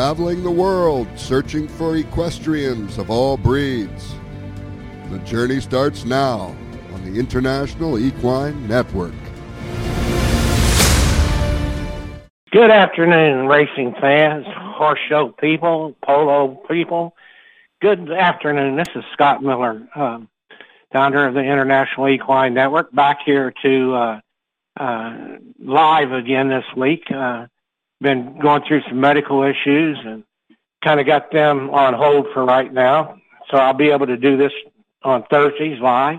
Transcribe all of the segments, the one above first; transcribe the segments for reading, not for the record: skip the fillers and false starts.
traveling the world searching for equestrians of all breeds. The journey starts now on the International Equine Network. Good afternoon, racing fans, horse show people, polo people. Good afternoon. This is Scott Miller, founder of the International Equine Network, back here to live again this week. Been going through some medical issues and kind of got them on hold for right now. So I'll be able to do this on Thursdays live.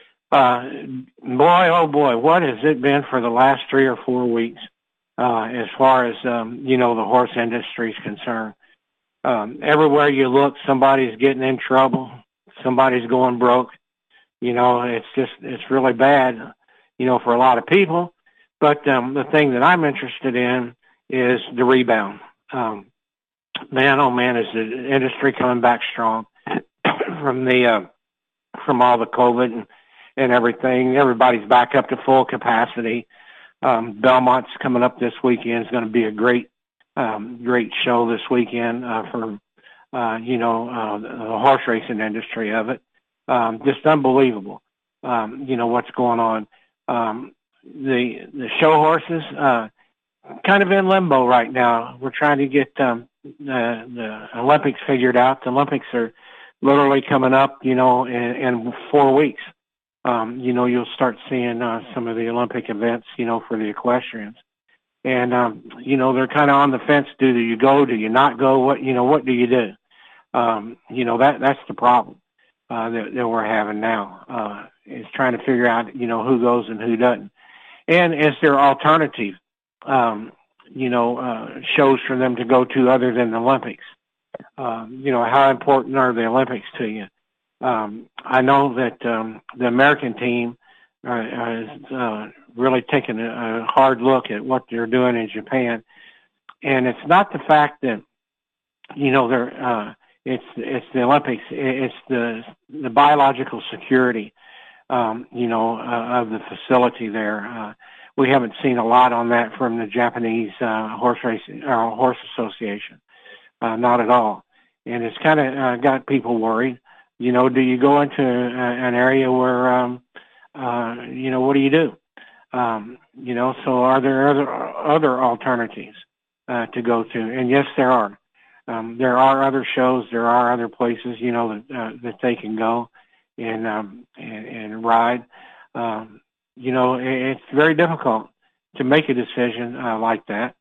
Boy, oh boy, what has it been for the last 3 or 4 weeks as far as, the horse industry is concerned. Everywhere you look, somebody's getting in trouble. Somebody's going broke. It's really bad, for a lot of people. But the thing that I'm interested in is the rebound. Man, oh man, is the industry coming back strong from all the COVID and everything. Everybody's back up to full capacity. Belmont's coming up this weekend. It's going to be a great show this weekend for the horse racing industry of it. Just unbelievable. What's going on. The show horses kind of in limbo right now. We're trying to get the Olympics figured out. The Olympics are literally coming up, in 4 weeks. You'll start seeing some of the Olympic events, for the equestrians. And, they're kind of on the fence. Do you go? Do you not go? What do you do? That's the problem that we're having now, is trying to figure out, who goes and who doesn't. And is there alternative, shows for them to go to other than the Olympics? How important are the Olympics to you? I know that the American team is really taking a hard look at what they're doing in Japan, and it's not the fact that it's the Olympics. It's the biological security, of the facility there. We haven't seen a lot on that from the Japanese horse association, not at all, and it's kind of got people worried. Do you go into an area where, what do you do? So are there other alternatives to go to? And yes, there are. There are other shows. There are other places, that they can go and ride. It's very difficult to make a decision like that.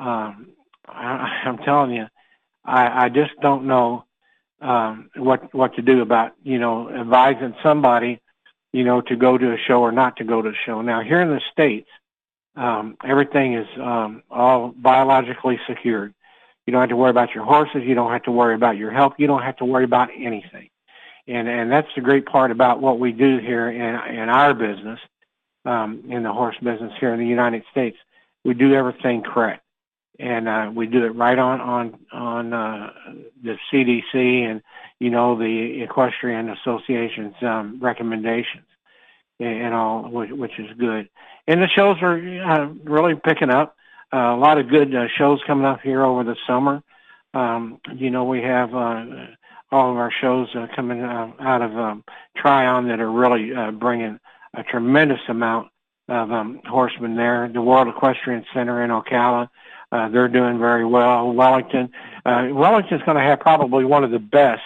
I'm telling you, I just don't know what to do about, advising somebody, to go to a show or not to go to a show. Now, here in the States, everything is all biologically secured. You don't have to worry about your horses. You don't have to worry about your health. You don't have to worry about anything. And that's the great part about what we do here in our business, in the horse business here in the United States. We do everything correct. And we do it right on the CDC and, the Equestrian Association's recommendations and all, which is good. And the shows are really picking up. A lot of good shows coming up here over the summer. We have all of our shows coming out of Tryon that are really bringing a tremendous amount of horsemen there. The World Equestrian Center in Ocala, they're doing very well. Wellington's going to have probably one of the best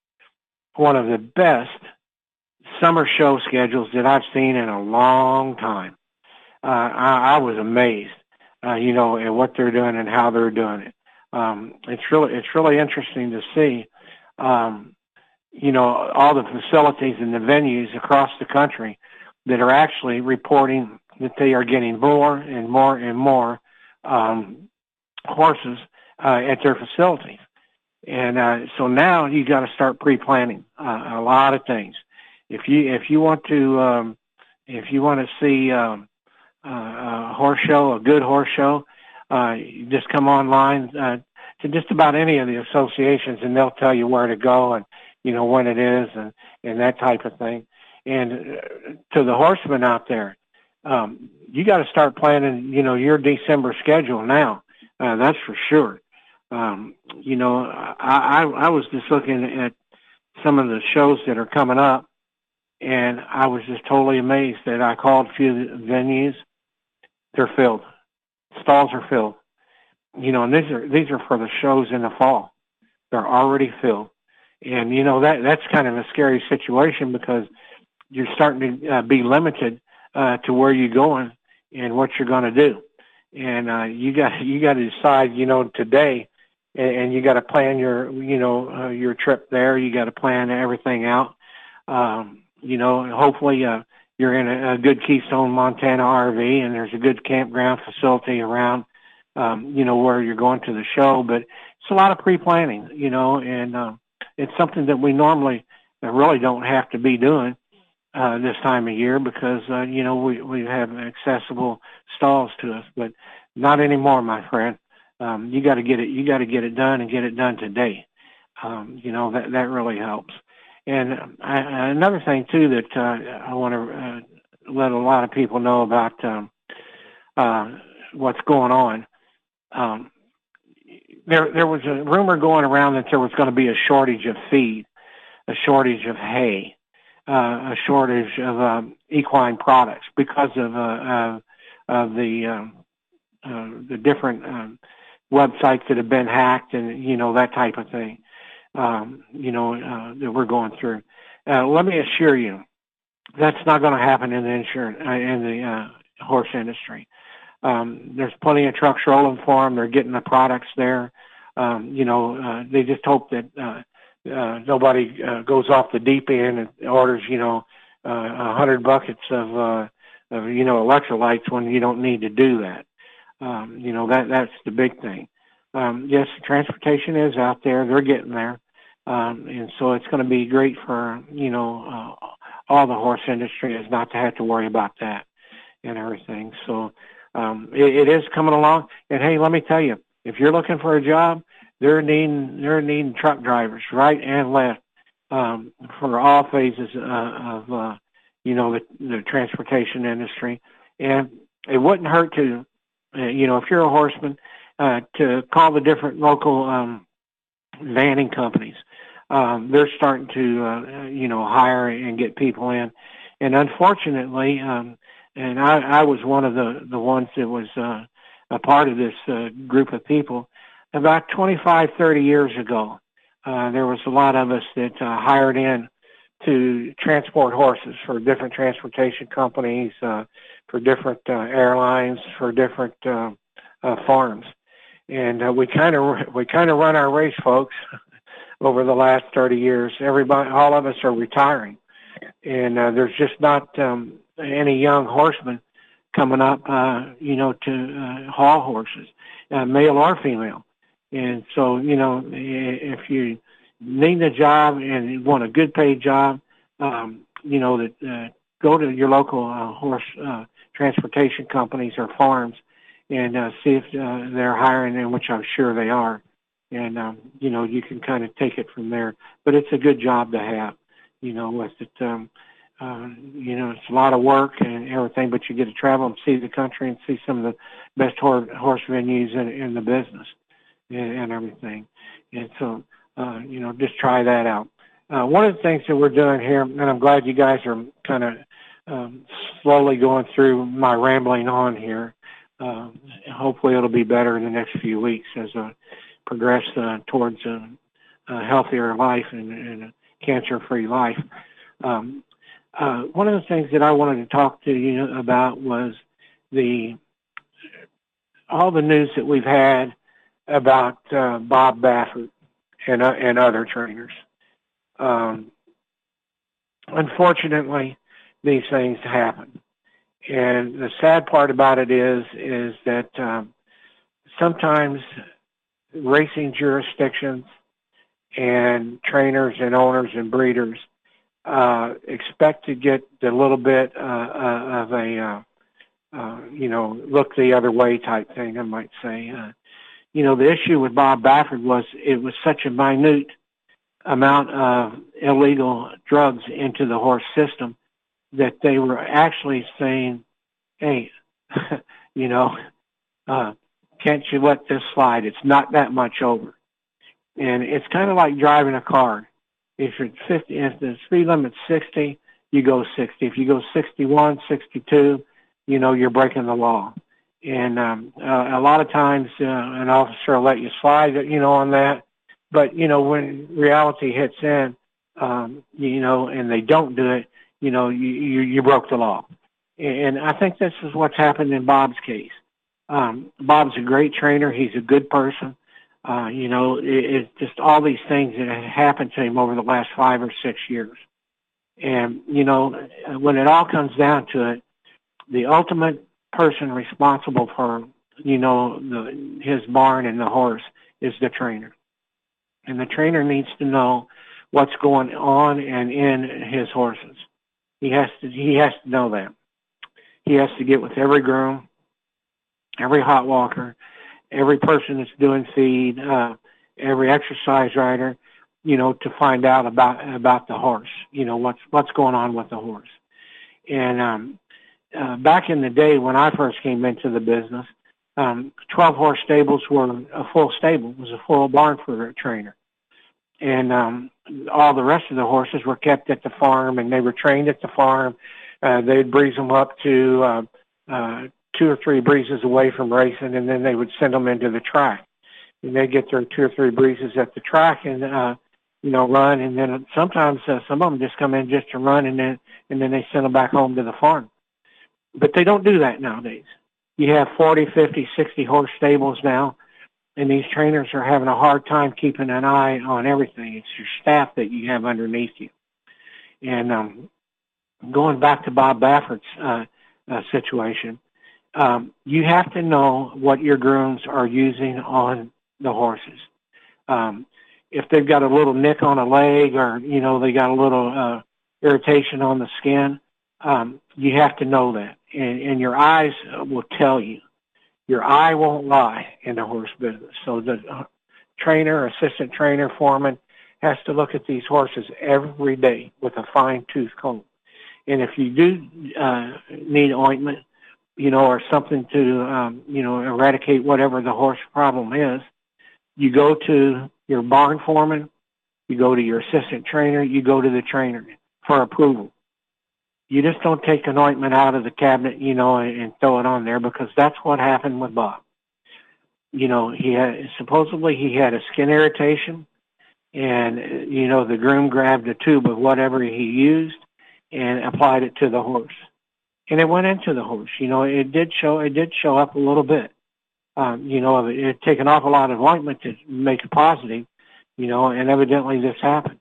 summer show schedules that I've seen in a long time. I was amazed, at what they're doing and how they're doing it. It's really interesting to see, all the facilities and the venues across the country that are actually reporting that they are getting more and more and more horses at their facilities. And so now you got to start pre-planning a lot of things. If you want to see a horse show, a good horse show, you just come online to just about any of the associations, and they'll tell you where to go and when it is and that type of thing. And to the horsemen out there, you got to start planning, your December schedule now. That's for sure. I was just looking at some of the shows that are coming up, and I was just totally amazed that I called a few venues. They're filled. Stalls are filled. And these are for the shows in the fall. They're already filled. And, that's kind of a scary situation because you're starting to be limited to where you're going and what you're going to do. And you got to decide, today, and you got to plan your trip there. You got to plan everything out. Hopefully you're in a good Keystone, Montana RV, and there's a good campground facility around, where you're going to the show. But it's a lot of pre-planning, and it's something that we normally really don't have to be doing this time of year because, we have accessible stalls to us, but not anymore, my friend. You got to get it done and get it done today. That really helps. And another thing too that I want to let a lot of people know about what's going on. There was a rumor going around that there was going to be a shortage of feed, a shortage of hay, a shortage of equine products because of the different websites that have been hacked and that type of thing. That we're going through. Let me assure you, that's not going to happen in the horse industry. There's plenty of trucks rolling for them. They're getting the products there. They just hope that nobody goes off the deep end and orders, 100 buckets of electrolytes when you don't need to do that. That's the big thing. Yes, transportation is out there. They're getting there. And so it's going to be great for, all the horse industry is not to have to worry about that and everything. So it is coming along. And, hey, let me tell you, if you're looking for a job, they're needing truck drivers right and left for all phases of the transportation industry. And it wouldn't hurt to, if you're a horseman, to call the different local vanning companies. They're starting to, hire and get people in. And unfortunately, and I was one of the ones that was a part of this group of people, about 25, 30 years ago, there was a lot of us that hired in to transport horses for different transportation companies, for different airlines, for different farms. And we kind of run our race, folks. Over the last 30 years, all of us are retiring, and there's just not any young horsemen coming up, to haul horses, male or female. And so, if you need a job and you want a good paid job, go to your local horse transportation companies or farms and see if they're hiring, and which I'm sure they are. And, you can kind of take it from there. But it's a good job to have, with it. It's a lot of work and everything, but you get to travel and see the country and see some of the best horse venues in the business and everything. And so, just try that out. One of the things that we're doing here, and I'm glad you guys are kind of slowly going through my rambling on here. Hopefully it'll be better in the next few weeks as progress towards a healthier life and a cancer-free life. One of the things that I wanted to talk to you about was all the news that we've had about Bob Baffert and other trainers. Unfortunately, these things happen. And the sad part about it is that sometimes racing jurisdictions and trainers and owners and breeders expect to get a little bit of a, look the other way type thing, I might say. The issue with Bob Baffert was it was such a minute amount of illegal drugs into the horse system that they were actually saying, hey, can Can't you let this slide? It's not that much over. And it's kind of like driving a car. If the speed limit's 60, you go 60. If you go 61, 62, you're breaking the law. And a lot of times an officer will let you slide, on that. But, when reality hits in, and they don't do it, you broke the law. And I think this is what's happened in Bob's case. Bob's a great trainer. He's a good person. It's just all these things that have happened to him over the last 5 or 6 years. And, when it all comes down to it, the ultimate person responsible for, his barn and the horse is the trainer. And the trainer needs to know what's going on and in his horses. He has to know that. He has to get with every groom, every hot walker, every person that's doing feed, every exercise rider, to find out about the horse, what's going on with the horse. And back in the day when I first came into the business, 12-horse stables were a full stable. It was a full barn for a trainer. And all the rest of the horses were kept at the farm, and they were trained at the farm. They'd breeze them up to 2 or 3 breezes away from racing, and then they would send them into the track. And they'd get their 2 or 3 breezes at the track and, run. And then sometimes some of them just come in just to run, and then they send them back home to the farm. But they don't do that nowadays. You have 40, 50, 60 horse stables now, and these trainers are having a hard time keeping an eye on everything. It's your staff that you have underneath you. And going back to Bob Baffert's situation, you have to know what your grooms are using on the horses. If they've got a little nick on a leg, or, they got a little irritation on the skin, you have to know that. And your eyes will tell you. Your eye won't lie in the horse business. So the trainer, assistant trainer, foreman has to look at these horses every day with a fine-tooth comb. And if you do need ointment, or something to, eradicate whatever the horse problem is, you go to your barn foreman, you go to your assistant trainer, you go to the trainer for approval. You just don't take an ointment out of the cabinet, and throw it on there, because that's what happened with Bob. Supposedly he had a skin irritation, and, the groom grabbed a tube of whatever he used and applied it to the horse. And it went into the horse. It did show up a little bit. It took an awful lot of ointment to make it positive, and evidently this happened.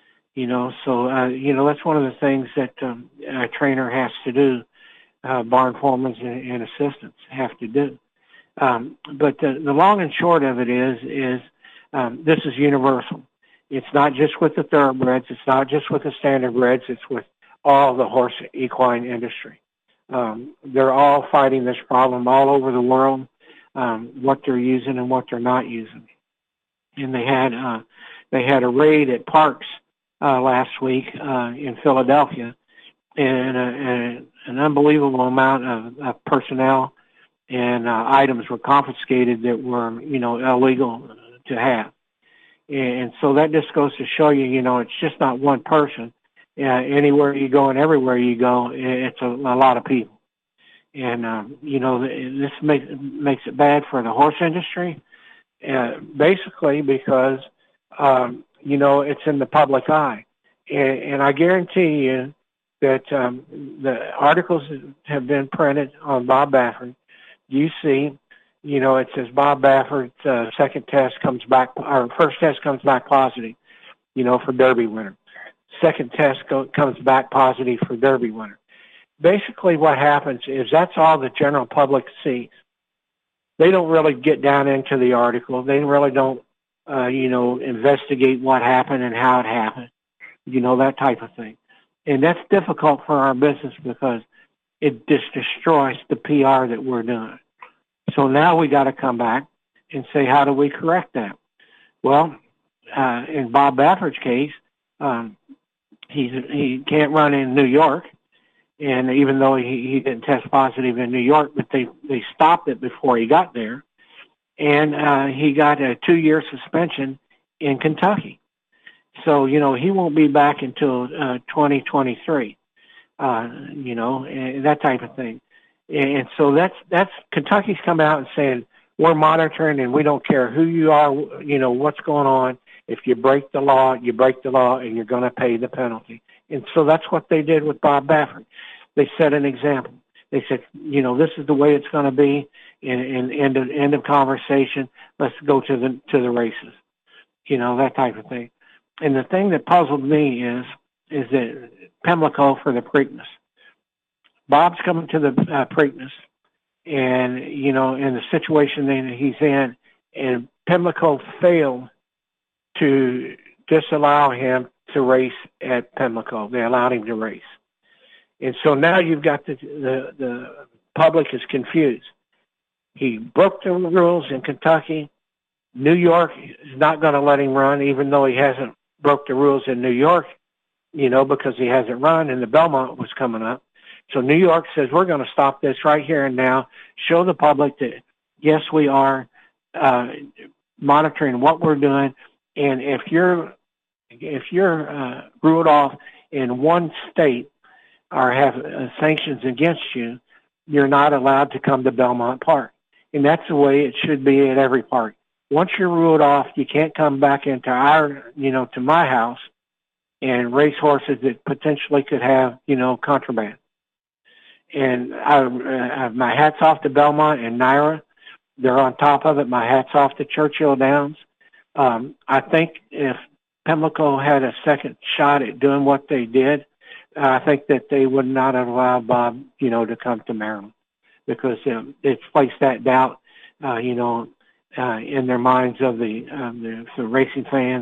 So that's one of the things that a trainer has to do, barn foremen and assistants have to do. But the long and short of it is this is universal. It's not just with the thoroughbreds. It's not just with the standardbreds. It's with all the horse equine industry. They're all fighting this problem all over the world, what they're using and what they're not using. And they had a raid at Parks last week in Philadelphia, and an unbelievable amount of personnel and items were confiscated that were, illegal to have. And so that just goes to show you, it's just not one person. Anywhere you go and everywhere you go, it's a lot of people. And, this makes it bad for the horse industry, basically because, it's in the public eye. And I guarantee you that the articles that have been printed on Bob Baffert, you see, it says Bob Baffert's second test comes back, or first test comes back positive, for Derby winner. Second test comes back positive for Derby winner. Basically what happens is that's all the general public sees. They don't really get down into the article. They really don't, investigate what happened and how it happened, that type of thing. And that's difficult for our business because it just destroys the PR that we're doing. So now we got to come back and say, how do we correct that? Well, in Bob Baffert's case, he can't run in New York, and even though he didn't test positive in New York, but they stopped it before he got there. and he got a 2-year suspension in Kentucky. So, he won't be back until 2023, and that type of thing. And so that's Kentucky's come out and saying, we're monitoring and we don't care who you are, what's going on. If you break the law, you break the law and you're going to pay the penalty. And so that's what they did with Bob Baffert. They set an example. They said, this is the way it's going to be, and end of conversation. Let's go to the races, that type of thing. And the thing that puzzled me is that Pimlico for the Preakness. Bob's coming to the Preakness, and in the situation that he's in, and Pimlico failed to disallow him to race at Pimlico. They allowed him to race. And so now you've got the public is confused. He broke the rules in Kentucky. New York is not going to let him run, even though he hasn't broke the rules in New York, because he hasn't run, and the Belmont was coming up. So New York says, we're going to stop this right here and now, show the public that, yes, we are monitoring what we're doing. And if you're ruled off in one state or have sanctions against you, you're not allowed to come to Belmont Park. And that's the way it should be at every park. Once you're ruled off, you can't come back into to my house and race horses that potentially could have, contraband. And my hat's off to Belmont and Naira. They're on top of it. My hat's off to Churchill Downs. I think if Pimlico had a second shot at doing what they did, I think that they would not have allowed Bob, to come to Maryland, because it's placed that doubt, in their minds of the racing fans,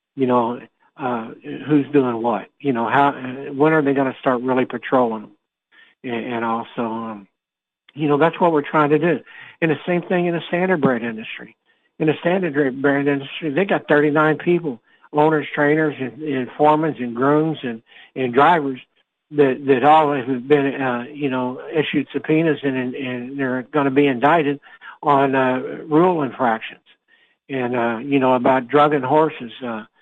who's doing what, when are they going to start really patrolling them? And also, that's what we're trying to do. And the same thing in the standardbred industry. In the standardbred industry, they got 39 people, owners, trainers, and foremen, and grooms, and drivers that all have been, issued subpoenas, and they're going to be indicted on rule infractions, and about drugging horses,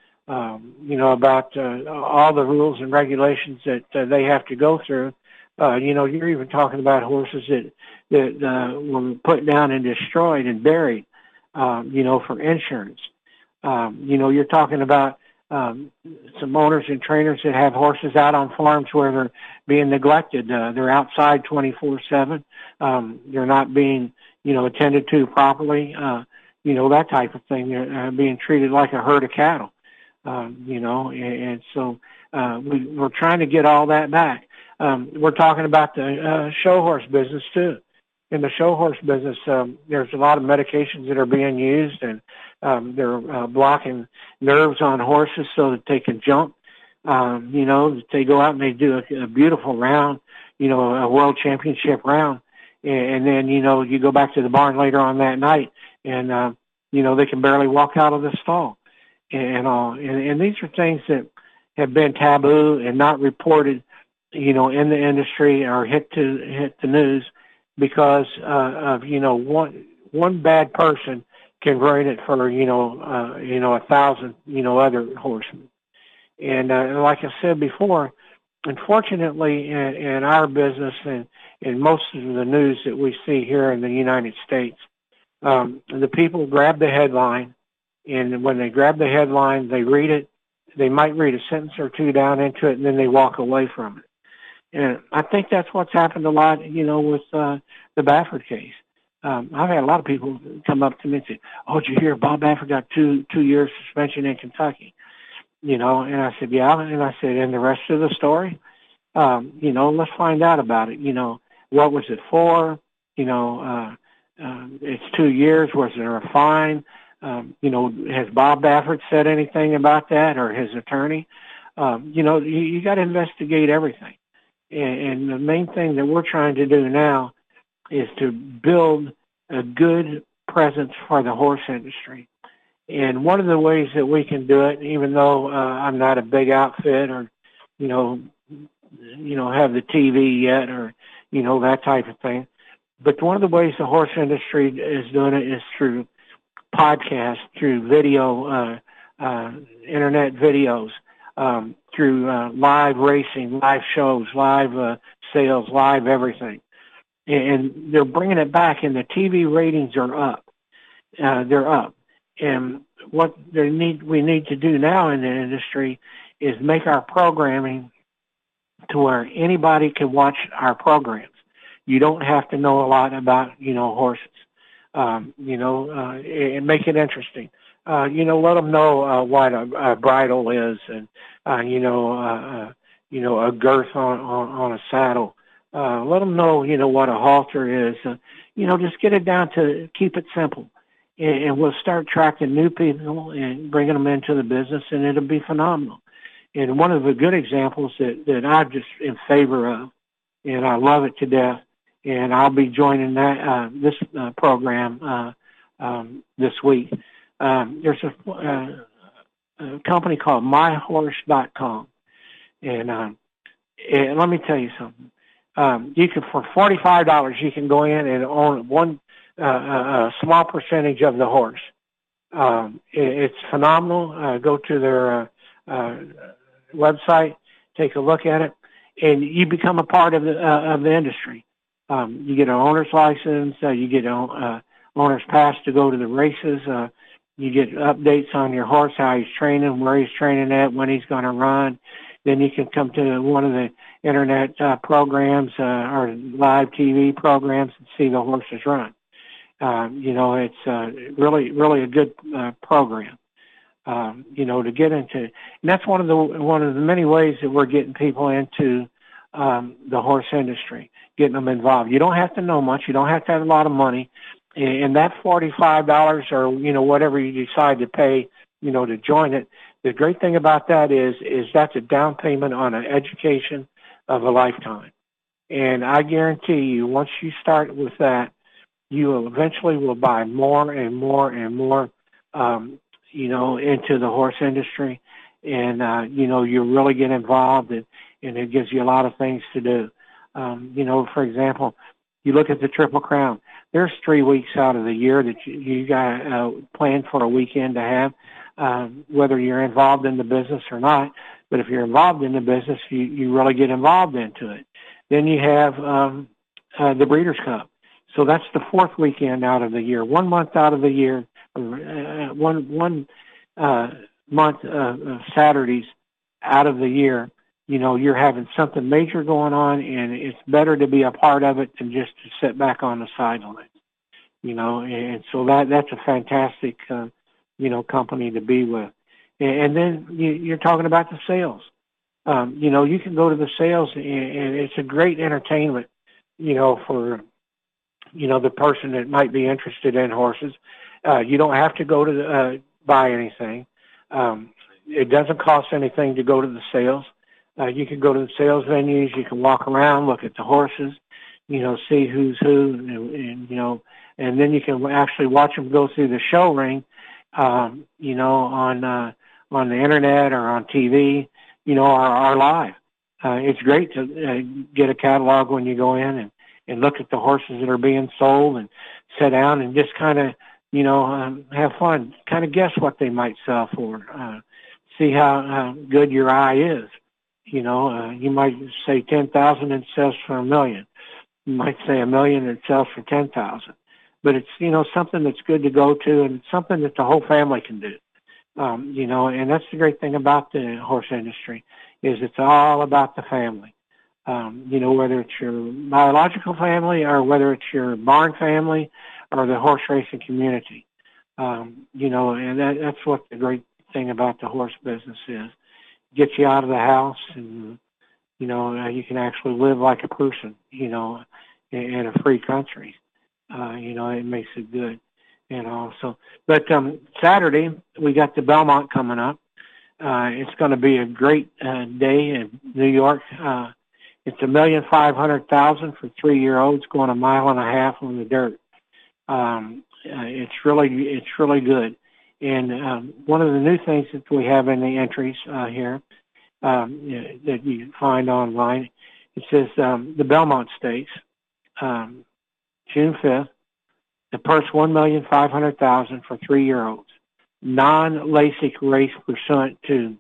about all the rules and regulations that they have to go through. You're even talking about horses that were put down and destroyed and buried, for insurance. You're talking about some owners and trainers that have horses out on farms where they're being neglected. They're outside 24/7. They're not being, attended to properly. That type of thing. They're being treated like a herd of cattle. And so we're trying to get all that back. We're talking about the show horse business too. In the show horse business, there's a lot of medications that are being used, and they're blocking nerves on horses so that they can jump. They go out and they do a beautiful round, a world championship round, and then you go back to the barn later on that night, and they can barely walk out of the stall, and all. And these are things that have been taboo and not reported, in the industry or hit the news, because of one bad person can ruin it for 1,000 other horsemen. And like I said before, unfortunately in our business and in most of the news that we see here in the United States, the people grab the headline, and when they grab the headline, they read it. They might read a sentence or two down into it, and then they walk away from it. And I think that's what's happened a lot, with the Baffert case. I've had a lot of people come up to me and say, "Oh, did you hear Bob Baffert got two years suspension in Kentucky?" And I said, "Yeah." And I said, "And the rest of the story? Let's find out about it. What was it for? It's 2 years. Was there a fine? Has Bob Baffert said anything about that, or his attorney? You got to investigate everything. And the main thing that we're trying to do now is to build a good presence for the horse industry. And one of the ways that we can do it, even though I'm not a big outfit or, have the TV yet or, that type of thing, but one of the ways the horse industry is doing it is through podcasts, through video, internet videos, through live racing, live shows, live sales, live everything. And they're bringing it back, and the TV ratings are up. They're up. And what we need to do now in the industry is make our programming to where anybody can watch our programs. You don't have to know a lot about, horses. And make it interesting. Let them know what a bridle is, and a girth on a saddle. Let them know, what a halter is. Just get it down to keep it simple, and we'll start attracting new people and bringing them into the business, and it'll be phenomenal. And one of the good examples that I'm just in favor of, and I love it to death, and I'll be joining this program this week. There's a company called myhorse.com, and let me tell you something. You can, for $45, you can go in and own a small percentage of the horse. It's phenomenal. Go to their website, take a look at it, and you become a part of the industry. You get an owner's license. You get an owner's pass to go to the races. You get updates on your horse, how he's training, where he's training at, when he's going to run. Then you can come to one of the internet programs or live TV programs and see the horses run. It's really, really a good program. To get into, and that's one of the many ways that we're getting people into the horse industry, getting them involved. You don't have to know much. You don't have to have a lot of money. And that $45 or, whatever you decide to pay, to join it, the great thing about that is that's a down payment on an education of a lifetime. And I guarantee you, once you start with that, you will eventually buy more and more and more, into the horse industry. And, you really get involved, and it gives you a lot of things to do. For example, you look at the Triple Crown. There's 3 weeks out of the year that you got planned for a weekend to have, whether you're involved in the business or not. But if you're involved in the business, you really get involved into it. Then you have the Breeders' Cup. So that's the 4th weekend out of the year. 1 month out of the year, one month of Saturdays out of the year, you're having something major going on, and it's better to be a part of it than just to sit back on the sidelines. And so that's a fantastic, company to be with. And then you're talking about the sales. You can go to the sales, and it's a great entertainment, for, the person that might be interested in horses. You don't have to go to buy anything. It doesn't cost anything to go to the sales. You can go to the sales venues. You can walk around, look at the horses, see who's who, and then you can actually watch them go through the show ring, on the internet or on TV, or live. It's great to get a catalog when you go in and look at the horses that are being sold and sit down and just kind of, have fun, kind of guess what they might sell for, see how good your eye is. You might say 10,000 and it sells for $1 million. You might say $1 million and it sells for 10,000. But it's, something that's good to go to, and it's something that the whole family can do. And that's the great thing about the horse industry is it's all about the family. Whether it's your biological family or whether it's your barn family or the horse racing community. And that's what the great thing about the horse business is. Get you out of the house, and you can actually live like a person, in a free country. It makes it good, But Saturday we got the Belmont coming up. It's going to be a great day in New York. It's $1,500,000 for 3-year-olds going 1.5 miles on the dirt. It's really good. And one of the new things that we have in the entries here that you can find online, it says the Belmont Stakes, June 5th, The purse $1,500,000 for 3-year-olds. Non-LASIK race pursuant to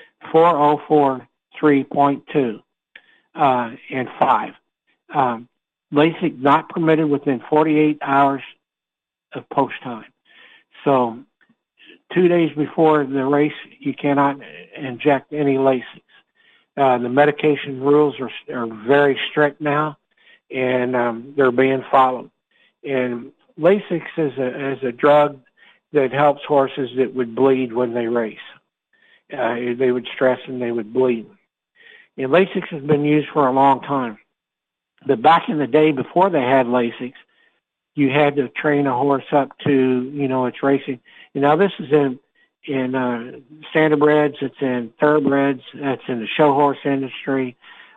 4043.2 and 5. LASIK not permitted within 48 hours of post time. So 2 days before the race, you cannot inject any LASIK. The medication rules are very strict now, and they're being followed. And LASIK is a drug that helps horses that would bleed when they race. They would stress and they would bleed. And LASIK has been used for a long time. But back in the day, before they had LASIK, you had to train a horse up to, its racing. And now this is in standardbreds, it's in thoroughbreds, it's in the show horse industry.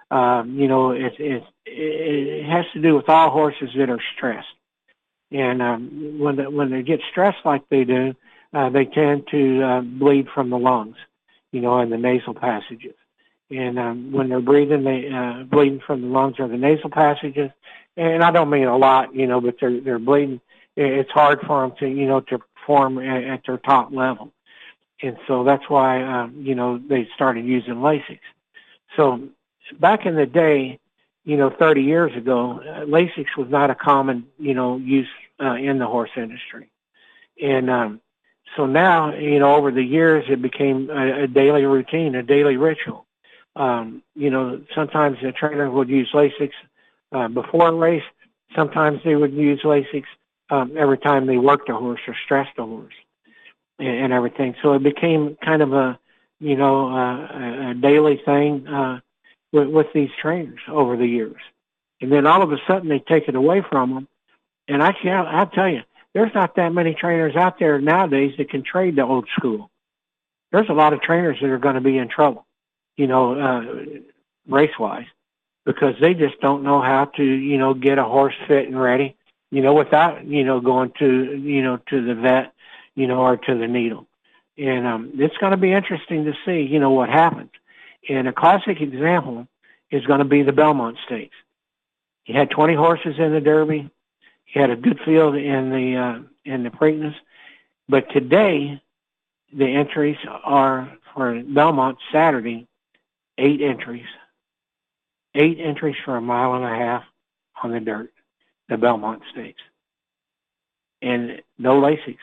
It has to do with all horses that are stressed. And when they get stressed like they do, they tend to bleed from the lungs, and the nasal passages. And when they're breathing, they bleeding from the lungs or the nasal passages. And I don't mean a lot, but they're bleeding. It's hard for them to perform at their top level. And so that's why, they started using LASIK. So back in the day, 30 years ago, LASIK was not a common, use in the horse industry. And so now, over the years, it became a daily routine, a daily ritual. Sometimes the trainer would use LASIK before a race. Sometimes they would use LASIK every time they worked a horse or stressed a horse and everything. So it became kind of a daily thing with these trainers over the years. And then all of a sudden they take it away from them. And I'll tell you, there's not that many trainers out there nowadays that can trade the old school. There's a lot of trainers that are going to be in trouble, race-wise, because they just don't know how to, get a horse fit and ready, without, going to, to the vet, or to the needle. And it's going to be interesting to see, what happens. And a classic example is going to be the Belmont Stakes. He had 20 horses in the Derby. He had a good field in the Preakness. But today, the entries are for Belmont Saturday, 8 entries. 8 entries for 1.5 miles on the dirt, the Belmont Stakes. And no LASIK.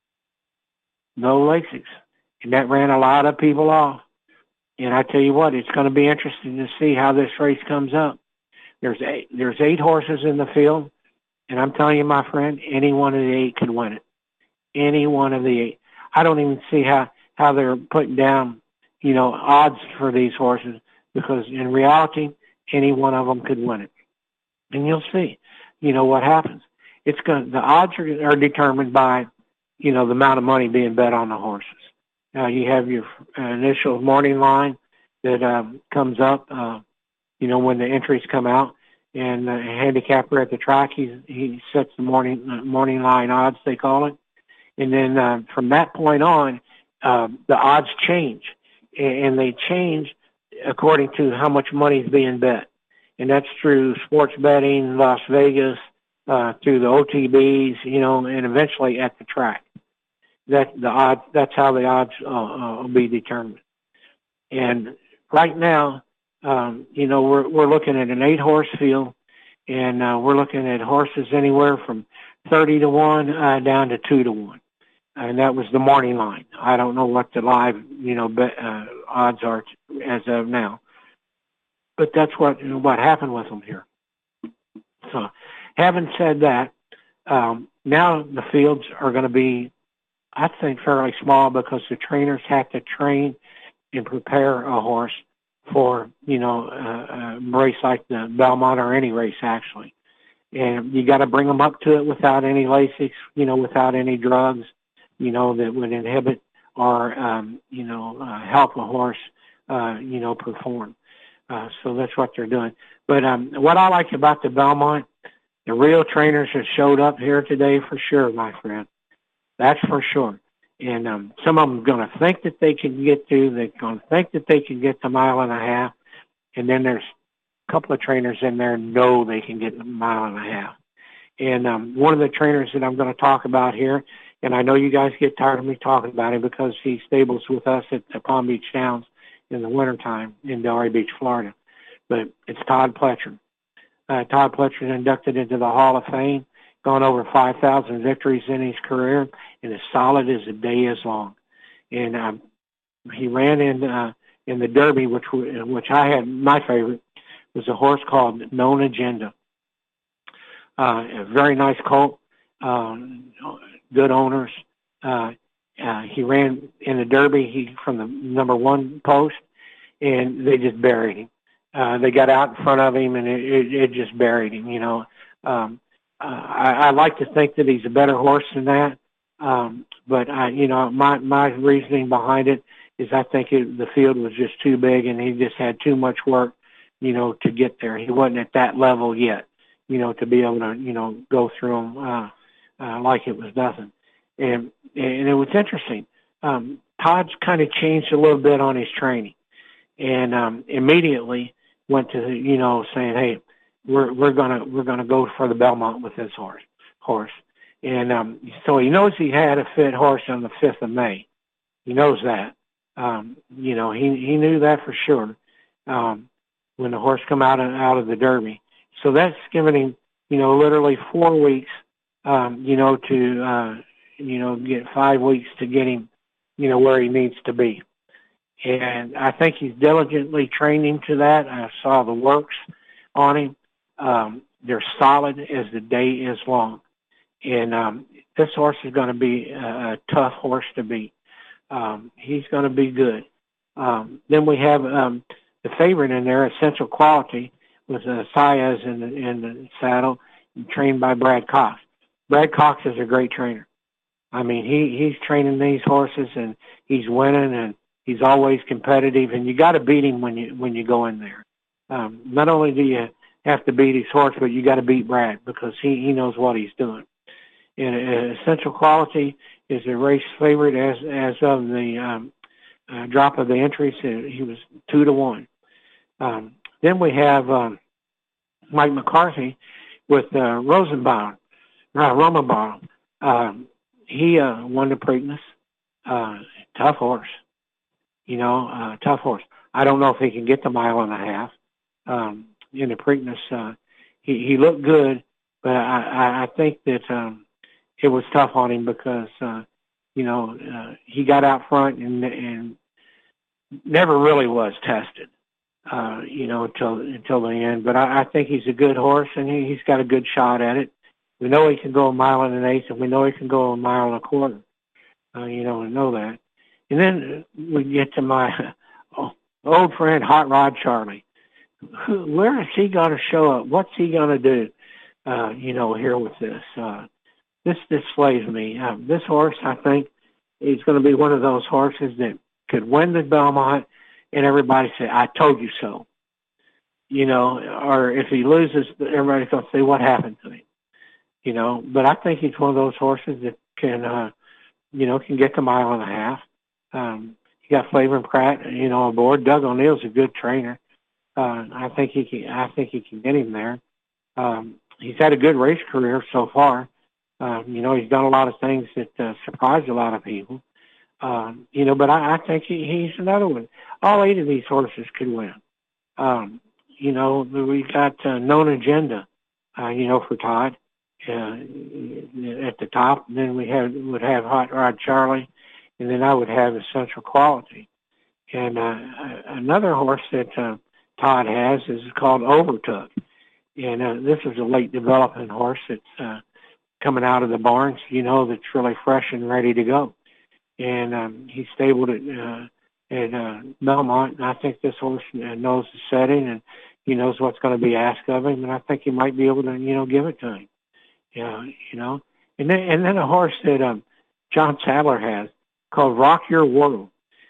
No LASIK. And that ran a lot of people off. And I tell you what, it's going to be interesting to see how this race comes up. There's 8 horses in the field. And I'm telling you, my friend, any one of the 8 could win it. Any one of the 8. I don't even see how they're putting down, odds for these horses, because in reality, any one of them could win it. And you'll see, what happens. The odds are determined by, the amount of money being bet on the horses. Now you have your initial morning line that comes up, when the entries come out. And the handicapper at the track, he sets the morning line odds, they call it. And then from that point on, the odds change. And they change according to how much money is being bet. And that's through sports betting, Las Vegas, through the OTBs, and eventually at the track. That's how the odds will be determined. And right now, we're looking at an 8-horse field, and we're looking at horses anywhere from 30 to 1 down to 2 to 1. And that was the morning line. I don't know what the live, odds are as of now. But that's what happened with them here. So, having said that, now the fields are going to be, I think, fairly small, because the trainers have to train and prepare a horse for, a race like the Belmont, or any race actually. And you got to bring them up to it without any LASIK, without any drugs, that would inhibit or, help a horse, perform. So that's what they're doing. But what I like about the Belmont, the real trainers have showed up here today for sure, my friend. That's for sure. And some of them are going to think that they can get to, they're going to think that they can get to 1.5 miles. And then there's a couple of trainers in there know they can get 1.5 miles. And one of the trainers that I'm going to talk about here, and I know you guys get tired of me talking about him because he stables with us at the Palm Beach Downs in the wintertime in Delray Beach, Florida. But it's Todd Pletcher. Todd Pletcher is inducted into the Hall of Fame, gone over 5,000 victories in his career, and as solid as the day is long. And he ran in the Derby, which I had. My favorite was a horse called Known Agenda. A very nice colt, good owners. He ran in the Derby from the number 1 post, and they just buried him. They got out in front of him, and it just buried him. I like to think that he's a better horse than that, but my reasoning behind it is I think the field was just too big, and he just had too much work, to get there. He wasn't at that level yet, to be able to, go through them like it was nothing. And it was interesting. Todd's kind of changed a little bit on his training, and immediately went to saying, hey, we're gonna go for the Belmont with this horse. And so he knows he had a fit horse on the 5th of May. He knows that. He knew that for sure when the horse come out of the Derby. So that's given him, literally 4 weeks, to get 5 weeks to get him, where he needs to be. And I think he's diligently trained him to that. I saw the works on him. They're solid as the day is long. And this horse is going to be a tough horse to beat. He's going to be good. Then we have the favorite in there, Essential Quality, with Saez in the saddle, trained by Brad Cox. Brad Cox is a great trainer. I mean, he's training these horses, and he's winning, and he's always competitive, and you got to beat him when you go in there. Not only do you have to beat his horse, but you got to beat Brad because he knows what he's doing. And Essential Quality is a race favorite as of the drop of the entries. He was 2-1. Then we have Mike McCarthy with Rosenbaum. He won the Preakness. Tough horse. Tough horse. I don't know if he can get the 1.5 miles. In the Preakness, he looked good, but I think that it was tough on him because, he got out front and never really was tested, until the end. But I think he's a good horse, and he's got a good shot at it. We know he can go 1.1 miles, and we know he can go 1.25 miles. We know that. And then we get to my old friend, Hot Rod Charlie. Where is he going to show up? What's he going to do, here with this? This displays me. This horse, I think, is going to be one of those horses that could win the Belmont, and everybody say, I told you so. Or if he loses, everybody's going to say, what happened to him? But I think he's one of those horses that can, can get to 1.5 miles. You got Flavor and Pratt, aboard. Doug O'Neill's a good trainer. I think he can get him there. He's had a good race career so far. He's done a lot of things that surprised a lot of people. But I think he's another one. All 8 of these horses could win. We got Known Agenda, for Todd at the top. And then would have Hot Rod Charlie, and then I would have Essential Quality. And another horse that Todd has is called Overtook. And this is a late development horse that's coming out of the barns, that's really fresh and ready to go. And he's stabled at Belmont, and I think this horse knows the setting, and he knows what's going to be asked of him, and I think he might be able to, give it to him. And then a horse that John Sadler has called Rock Your World.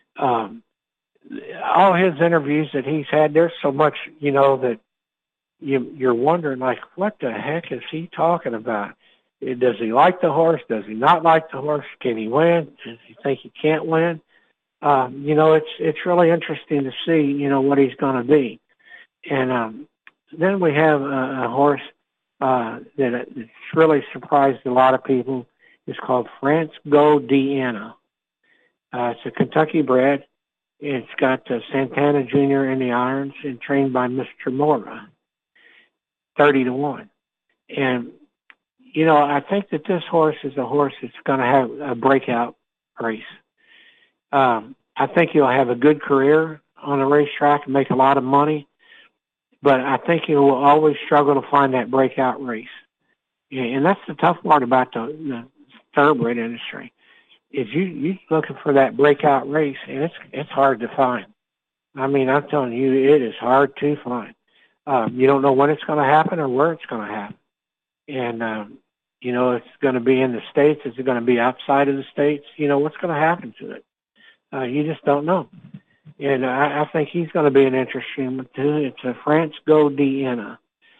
All his interviews that he's had, there's so much, that you're wondering, like, what the heck is he talking about? Does he like the horse? Does he not like the horse? Can he win? Does he think he can't win? It's really interesting to see, what he's going to be. And then we have a horse that it's really surprised a lot of people. It's called France Godiana. It's a Kentucky bred. It's got Santana Jr. in the irons and trained by Mr. Mora, 30-1. And, I think that this horse is a horse that's going to have a breakout race. I think he'll have a good career on the racetrack and make a lot of money, but I think he will always struggle to find that breakout race. And that's the tough part about the thoroughbred industry, is you looking for that breakout race, and it's hard to find. I mean, I'm telling you, it is hard to find. You don't know when it's going to happen or where it's going to happen. And, it's going to be in the States. Is it going to be outside of the States? What's going to happen to it? You just don't know. And I think he's going to be an interesting one, too. It's a France Godiana.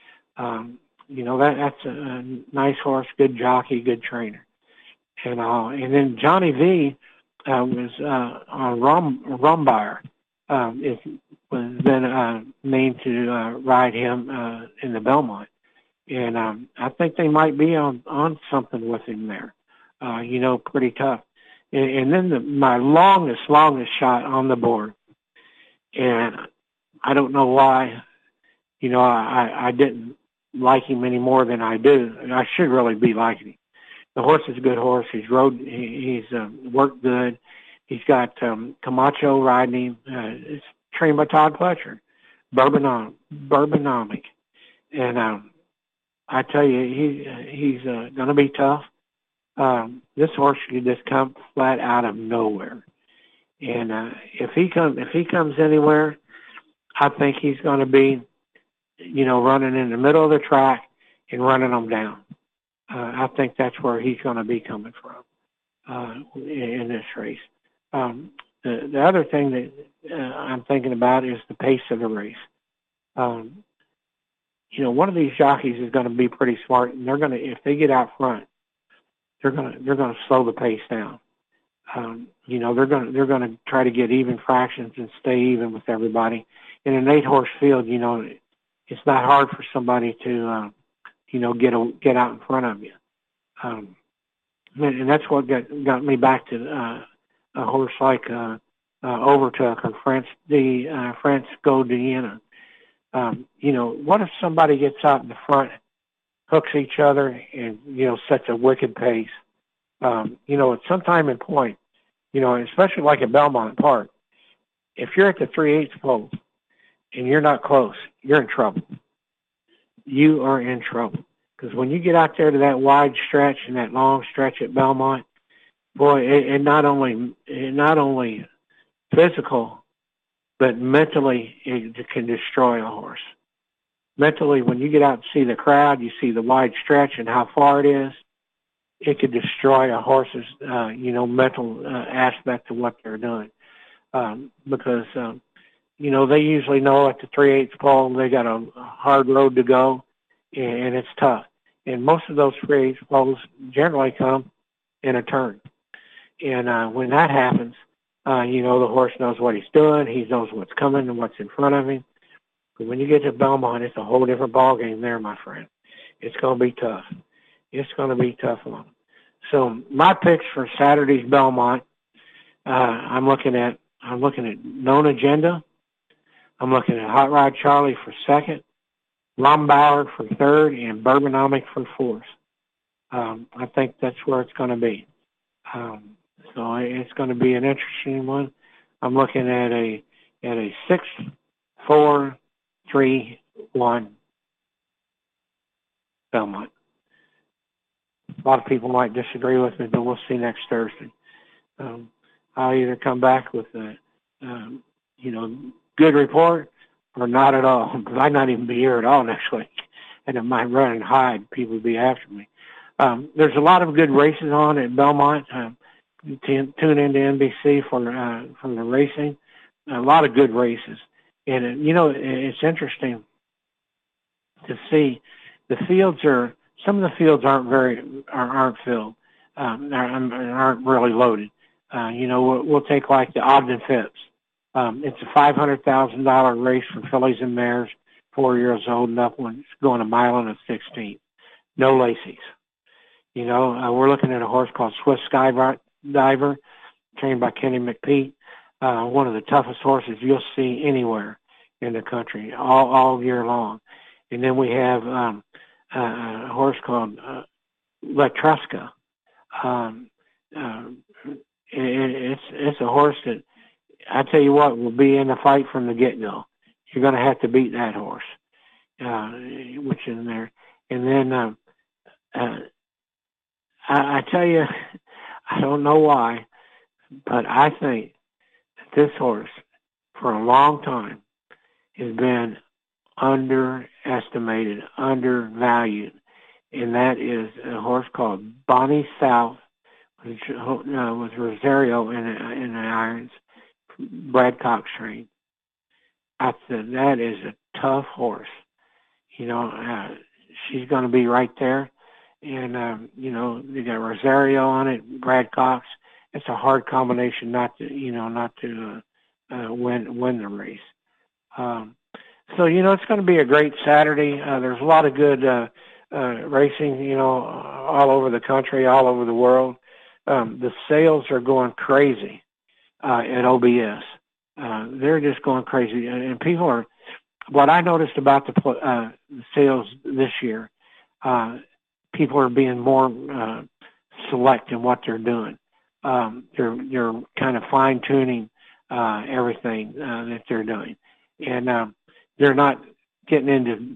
That's a nice horse, good jockey, good trainer. And then Johnny V was on Rumbar. Was then named to ride him in the Belmont. And I think they might be on something with him there. Pretty tough. And then my longest shot on the board, and I don't know why, I didn't like him any more than I do. I should really be liking him. The horse is a good horse. He's worked good. He's got Camacho riding him. It's trained by Todd Pletcher, Bourbonomic. And I tell you, he's going to be tough. This horse could just come flat out of nowhere. And if he comes anywhere, I think he's going to be, running in the middle of the track and running them down. I think that's where he's going to be coming from in this race. The other thing that I'm thinking about is the pace of the race. One of these jockeys is going to be pretty smart, and they're going to, if they get out front, they're going to slow the pace down. They're going to try to get even fractions and stay even with everybody. In an 8-horse field, it's not hard for somebody to get out in front of you. And that's what got me back to a horse like Overtook or France Godiana. What if somebody gets out in the front, hooks each other, and, sets a wicked pace? At some time and point, especially like at Belmont Park, if you're at the 3/8 pole and you're not close, you're in trouble. You are in trouble. Because when you get out there to that wide stretch and that long stretch at Belmont, boy, it not only physical, but mentally it can destroy a horse. Mentally, when you get out and see the crowd, you see the wide stretch and how far it is, it could destroy a horse's, mental aspect of what they're doing. Because, they usually know at the 3/8 pole they got a hard road to go, and it's tough. And most of those 3/8 poles generally come in a turn. And when that happens, the horse knows what he's doing. He knows what's coming and what's in front of him. But when you get to Belmont, it's a whole different ballgame there, my friend. It's going to be tough. It's going to be tough on them. So my picks for Saturday's Belmont, I'm looking at Known Agenda. I'm looking at Hot Rod Charlie for second, Rombauer for third, and Bourbonomic for fourth. I think that's where it's going to be. So it's going to be an interesting one. I'm looking at a 6-4-3-1 Belmont. A lot of people might disagree with me, but we'll see next Thursday. I'll either come back with a good report or not at all. But I might not even be here at all next week, and it might run and hide. People will be after me. There's a lot of good races on at Belmont. Tune into NBC for the racing. A lot of good races, and it's interesting to see the fields are. Some of the fields aren't filled, aren't really loaded. We'll take like the Ogden Phipps. It's a $500,000 race for fillies and mares, 4 years old and up, when it's going a mile and a 16th. no laces. We're looking at a horse called Swift Skydiver, trained by Kenny McPeak. One of the toughest horses you'll see anywhere in the country, all year long. And then we have a horse called Letruska. It's a horse that, I tell you what, will be in the fight from the get-go. You're going to have to beat that horse, which is in there. And then I tell you, I don't know why, but I think that this horse, for a long time, has been underestimated, undervalued, and that is a horse called Bonnie South, which was Rosario in the irons, Brad Cox trained. I said, that is a tough horse. She's going to be right there. And, they got Rosario on it, Brad Cox. It's a hard combination not to win the race. So, it's going to be a great Saturday. There's a lot of good racing, all over the country, all over the world. The sales are going crazy at OBS. They're just going crazy. And people are, what I noticed about the sales this year, people are being more select in what they're doing. They're kind of fine-tuning everything that they're doing. And they're not getting into,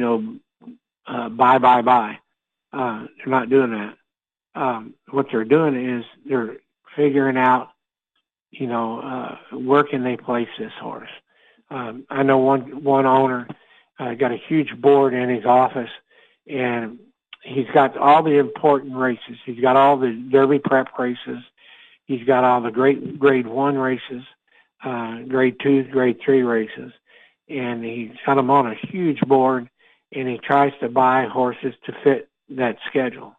buy. They're not doing that. What they're doing is they're figuring out, where can they place this horse. I know one owner got a huge board in his office, and he's got all the important races. He's got all the Derby prep races. He's got all the grade 1 races, grade 2, grade 3 races. And he's got them on a huge board, and he tries to buy horses to fit that schedule.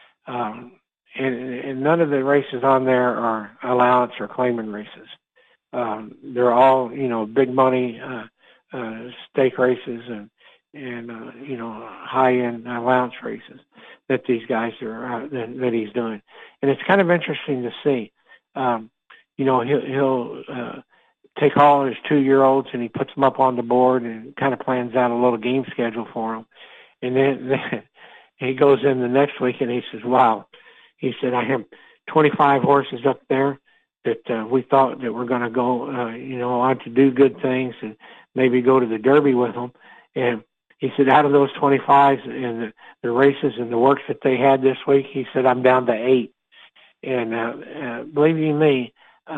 And none of the races on there are allowance or claiming races. They're all, big money stake races and high-end allowance races that these guys are that he's doing. And it's kind of interesting to see. He'll take all his 2-year-olds and he puts them up on the board and kind of plans out a little game schedule for them. And then he goes in the next week and he says, wow, he said, I have 25 horses up there that we thought that were going to go, on to do good things and maybe go to the Derby with them. And he said, out of those 25s and the races and the works that they had this week, he said, I'm down to 8. And believe you me,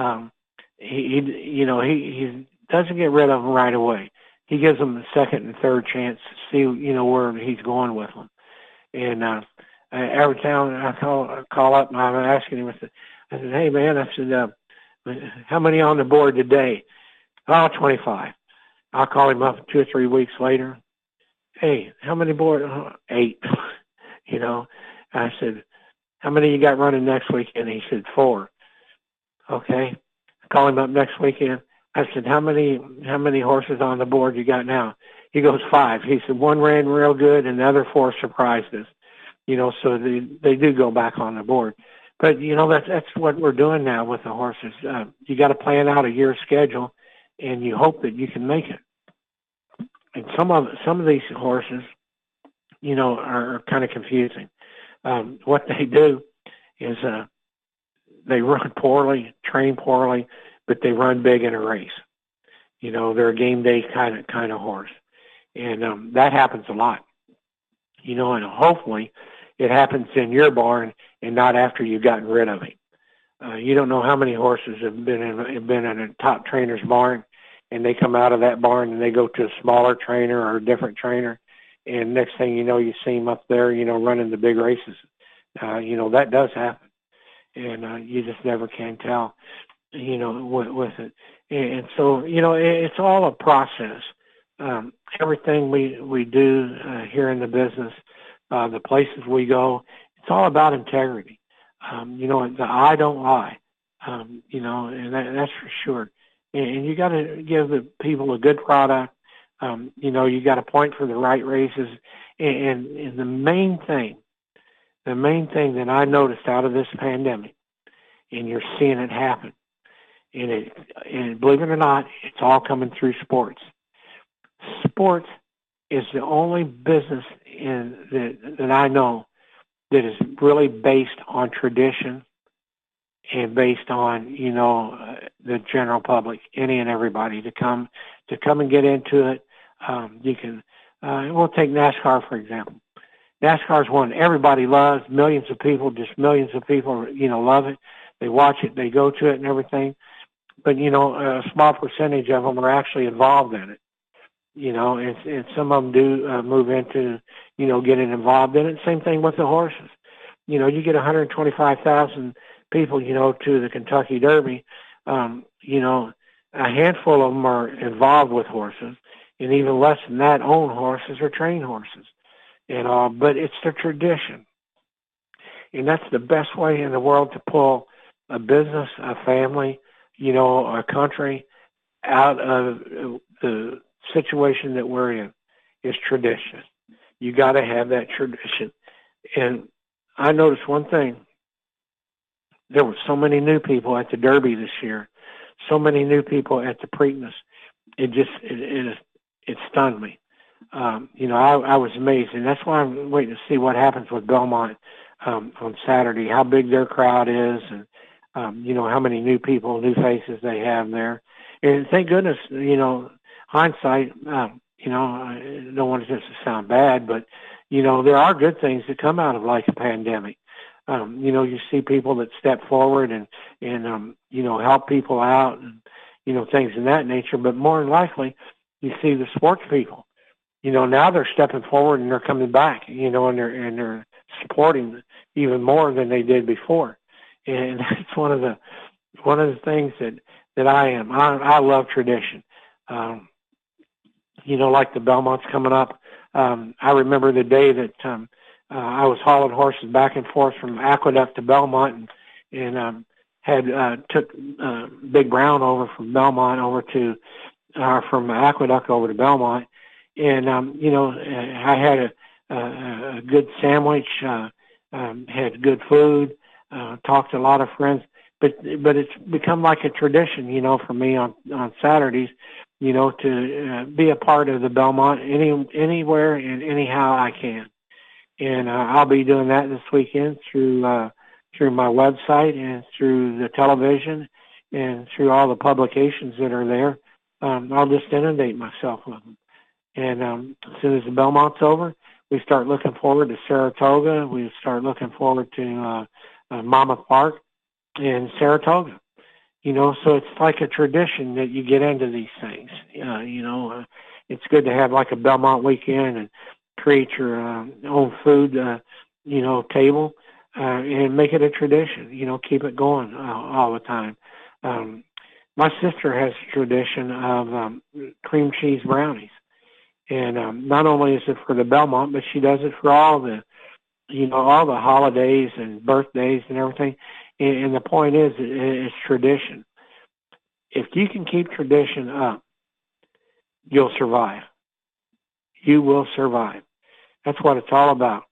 he doesn't get rid of them right away. He gives them a second and third chance to see, where he's going with them. And every time I call up and I'm asking him, I said, hey, man, I said, how many on the board today? Oh, 25. I'll call him up 2 or 3 weeks later. Hey, how many board? 8. I said, how many you got running next weekend? He said, 4. Okay. Call him up next weekend. I said, how many horses on the board you got now? He goes, 5. He said, 1 ran real good and the other 4 surprised us. So they do go back on the board. But, that's what we're doing now with the horses. You got to plan out a year's schedule and you hope that you can make it. And some of these horses, are kind of confusing. What they do is they run poorly, train poorly, but they run big in a race. They're a game day kind of horse. And that happens a lot. And hopefully it happens in your barn and not after you've gotten rid of him. You don't know how many horses have been in a top trainer's barn, and they come out of that barn and they go to a smaller trainer or a different trainer, and next thing you know, you see him up there, running the big races. That does happen, and you just never can tell, with it. And so, it's all a process. Everything we do here in the business, the places we go, it's all about integrity. The I don't lie, and that's for sure. And you got to give the people a good product. You got to point for the right races. And the main thing that I noticed out of this pandemic, and you're seeing it happen, and believe it or not, it's all coming through sports. Sports is the only business that I know that is really based on tradition and based on, the general public, any and everybody to come and get into it. You can, we'll take NASCAR, for example. NASCAR is one everybody loves. Millions of people love it. They watch it, they go to it and everything. But, a small percentage of them are actually involved in it. And some of them do move into, getting involved in it. Same thing with the horses. You get 125,000 people, to the Kentucky Derby. A handful of them are involved with horses, and even less than that own horses or train horses. But it's the tradition. And that's the best way in the world to pull a business, a family, a country out of the situation that we're in, is tradition. You got to have that tradition. And I noticed one thing. There were so many new people at the Derby this year, so many new people at the Preakness. It stunned me. I was amazed, and that's why I'm waiting to see what happens with Belmont on Saturday, how big their crowd is, and how many new people, new faces they have there. And thank goodness, hindsight, I don't want it to sound bad, but, there are good things that come out of like a pandemic. You see people that step forward and help people out and, things of that nature. But more than likely, you see the sports people, now they're stepping forward and they're coming back, and they're supporting even more than they did before. And that's one of the things that I am. I love tradition. Like the Belmont's coming up. I remember the day that I was hauling horses back and forth from Aqueduct to Belmont, and took Big Brown over from Belmont over to from Aqueduct over to Belmont, and I had a good sandwich, had good food, talked to a lot of friends, but it's become like a tradition, for me on Saturdays, to be a part of the Belmont anywhere and anyhow I can. And I'll be doing that this weekend through my website and through the television and through all the publications that are there. I'll just inundate myself with them. And as soon as the Belmont's over, we start looking forward to Saratoga. We start looking forward to Monmouth Park and Saratoga. So it's like a tradition that you get into these things. It's good to have like a Belmont weekend and create your own food, table, and make it a tradition, keep it going all the time. My sister has a tradition of cream cheese brownies. And not only is it for the Belmont, but she does it for all the holidays and birthdays and everything. And the point is, it's tradition. If you can keep tradition up, you'll survive. You will survive. That's what it's all about.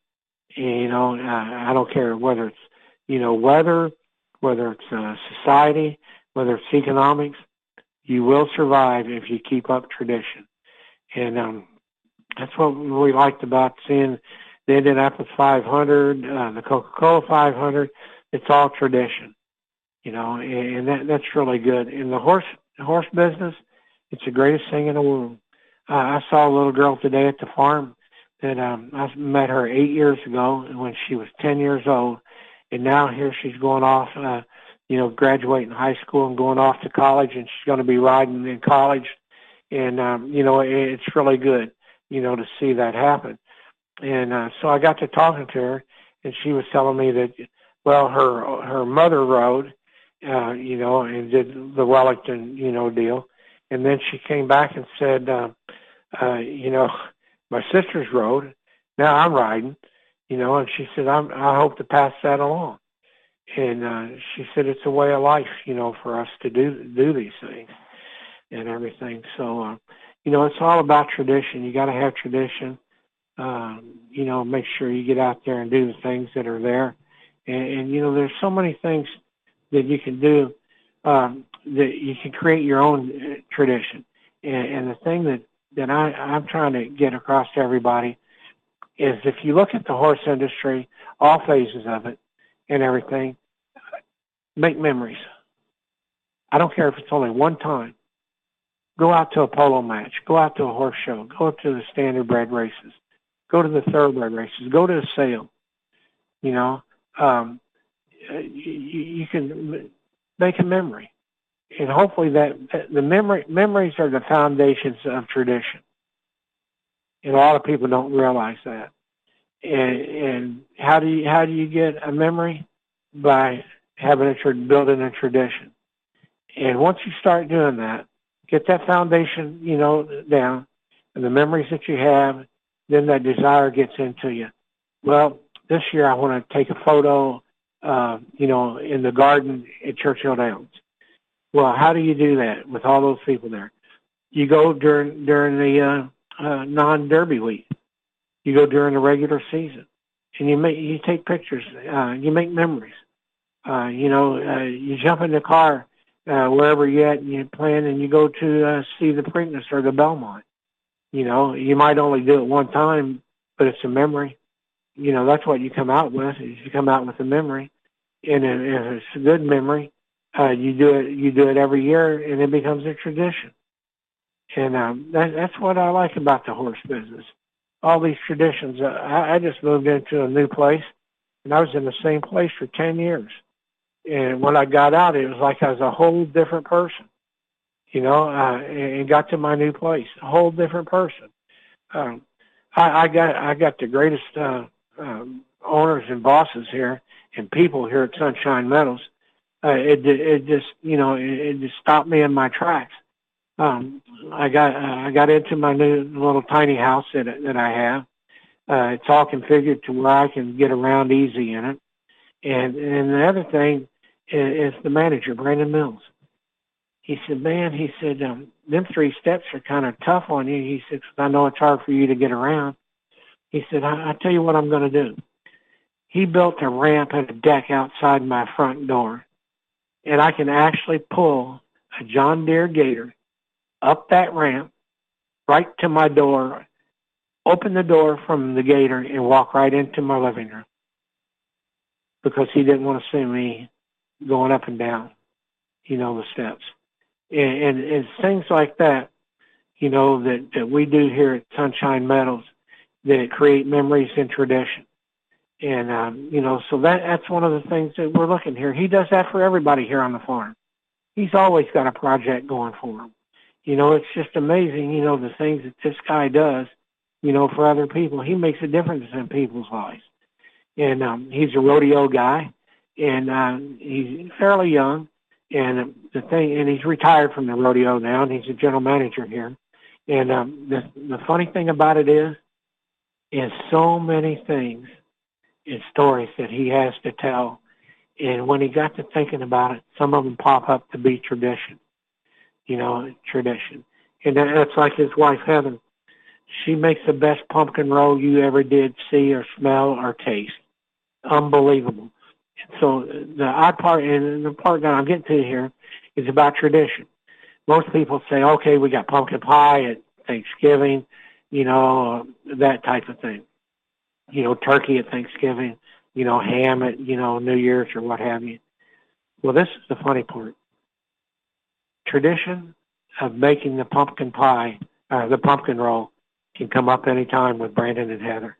I don't care whether it's, weather, whether it's society, whether it's economics, you will survive if you keep up tradition. And that's what we liked about seeing the Indianapolis 500, the Coca-Cola 500. It's all tradition, and that's really good. In the horse business, it's the greatest thing in the world. I saw a little girl today at the farm that I met her 8 years ago when she was 10 years old, and now here she's going off, graduating high school and going off to college, and she's going to be riding in college. And, it's really good, to see that happen. And so I got to talking to her, and she was telling me that, well, her mother rode, and did the Wellington, deal. And then she came back and said, my sister's rode. Now I'm riding, and she said, I hope to pass that along. And she said it's a way of life, for us to do these things and everything. So, it's all about tradition. You got to have tradition. Make sure you get out there and do the things that are there. And there's so many things that you can do, that you can create your own tradition. And the thing that I'm trying to get across to everybody is, if you look at the horse industry, all phases of it and everything, make memories. I don't care if it's only one time. Go out to a polo match. Go out to a horse show. Go to the standardbred races. Go to the thoroughbred races. Go to a sale. You can make a memory. And hopefully that the memories are the foundations of tradition. And a lot of people don't realize that. And how do you get a memory? By building a tradition. And once you start doing that, get that foundation, down, and the memories that you have, then that desire gets into you. Well, this year I want to take a photo, in the garden at Churchill Downs. Well, how do you do that with all those people there? You go during the non-derby week. You go during the regular season, and you take pictures. You make memories. You jump in the car wherever you're at, and you plan, and you go to see the Preakness or the Belmont. You might only do it one time, but it's a memory. That's what you come out with. Is you come out with a memory, and if it's a good memory, you do it every year, and it becomes a tradition. And that's what I like about the horse business. All these traditions. I just moved into a new place, and I was in the same place for 10 years. And when I got out, it was like I was a whole different person, and got to my new place, a whole different person. I got the greatest owners and bosses here and people here at Sunshine Metals. It just stopped me in my tracks. I got into my new little tiny house that I have. It's all configured to where I can get around easy in it. And the other thing is the manager, Brandon Mills. He said, them 3 steps are kind of tough on you. He said, 'cause I know it's hard for you to get around. He said, I tell you what I'm going to do. He built a ramp and a deck outside my front door, and I can actually pull a John Deere Gator up that ramp right to my door, open the door from the Gator, and walk right into my living room, because he didn't want to see me going up and down, the steps. And it's things like that, that we do here at Sunshine Metals that create memories and tradition. And, so that's one of the things that we're looking here. He does that for everybody here on the farm. He's always got a project going for him. It's just amazing, the things that this guy does, for other people. He makes a difference in people's lives. And he's a rodeo guy, and he's fairly young. And he's retired from the rodeo now, and he's a general manager here. And the funny thing about it is so many things and stories that he has to tell. And when he got to thinking about it, some of them pop up to be tradition. Tradition. And that's like his wife, Heather. She makes the best pumpkin roll you ever did see or smell or taste. Unbelievable. So the odd part, and the part that I'm getting to here, is about tradition. Most people say, okay, we got pumpkin pie at Thanksgiving, that type of thing. Turkey at Thanksgiving, ham at, New Year's or what have you. Well, this is the funny part. Tradition of making the pumpkin pie, the pumpkin roll, can come up anytime with Brandon and Heather.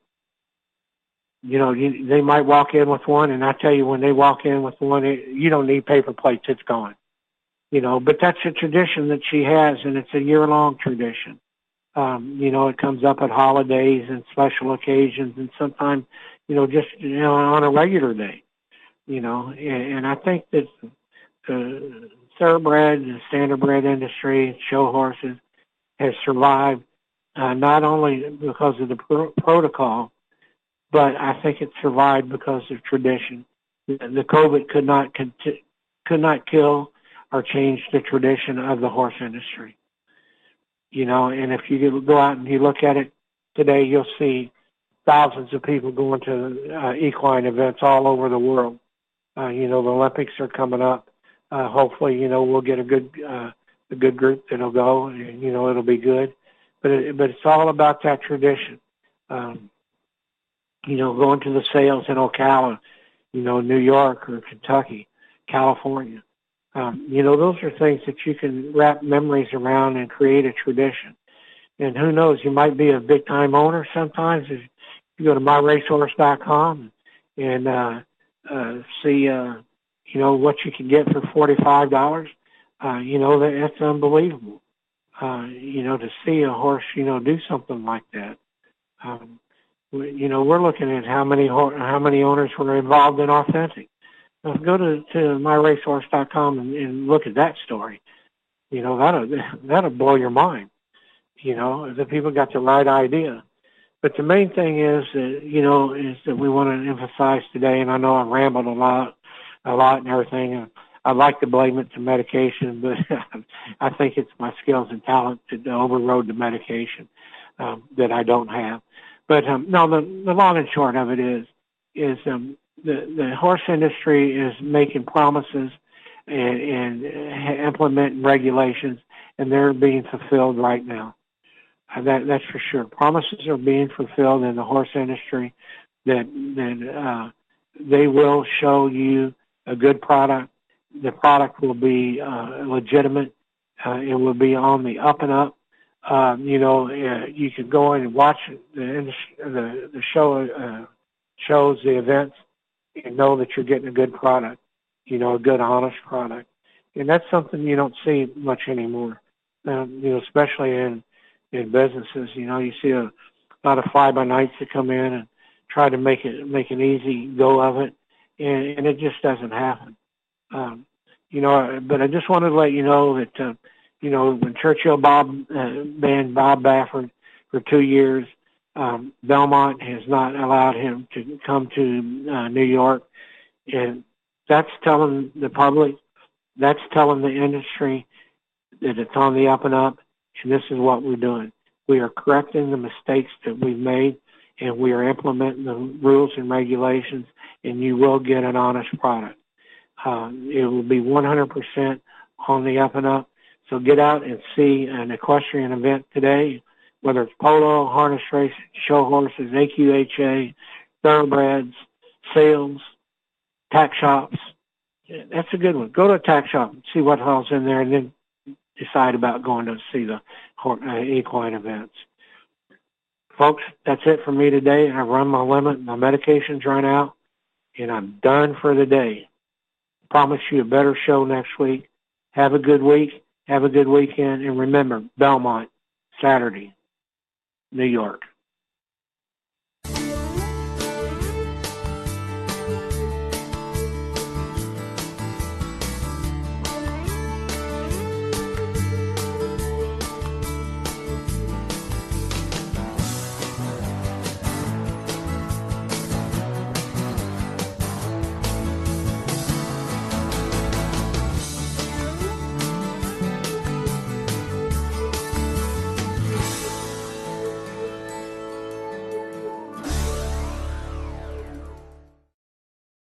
They might walk in with one, and I tell you, when they walk in with one, you don't need paper plates, it's gone. But that's a tradition that she has, and it's a year-long tradition. It comes up at holidays and special occasions, and sometimes, just, on a regular day, and I think that the thoroughbred and standardbred industry, show horses, has survived, not only because of the protocol, but I think it survived because of tradition. The COVID could not kill or change the tradition of the horse industry. And if you go out and you look at it today, you'll see thousands of people going to equine events all over the world. The Olympics are coming up. Hopefully, we'll get a good group that'll go, and, it'll be good. But it's all about that tradition. Going to the sales in Ocala, New York or Kentucky, California. Those are things that you can wrap memories around and create a tradition. And who knows, you might be a big-time owner sometimes. If you go to myracehorse.com and see, what you can get for $45, that's unbelievable. To see a horse, do something like that. We're looking at how many owners were involved in Authentic. Now, go to myracehorse.com and look at that story. That'll blow your mind. The people got the right idea. But the main thing is that we want to emphasize today, and I know I've rambled a lot and everything. I'd like to blame it to medication, but I think it's my skills and talent that overrode the medication that I don't have. But no, the long and short of it is the horse industry is making promises and implementing regulations, and they're being fulfilled right now. That's for sure. Promises are being fulfilled in the horse industry that they will show you a good product. The product will be legitimate. It will be on the up and up. You can go in and watch the shows, the events, and know that you're getting a good product, a good, honest product. And that's something you don't see much anymore, especially in businesses. You see a lot of fly-by-nights that come in and try to make an easy go of it, and it just doesn't happen. But I just wanted to let you know that, when Churchill banned Bob Baffert for 2 years, Belmont has not allowed him to come to New York. And that's telling the public, that's telling the industry that it's on the up and up. And this is what we're doing. We are correcting the mistakes that we've made, and we are implementing the rules and regulations, and you will get an honest product. It will be 100% on the up and up. So get out and see an equestrian event today, whether it's polo, harness racing, show horses, AQHA, thoroughbreds, sales, tack shops. That's a good one. Go to a tack shop and see what all's in there, and then decide about going to see the equine events. Folks, that's it for me today. I've run my limit. My medication's run out, and I'm done for the day. Promise you a better show next week. Have a good week. Have a good weekend. And remember, Belmont, Saturday, New York.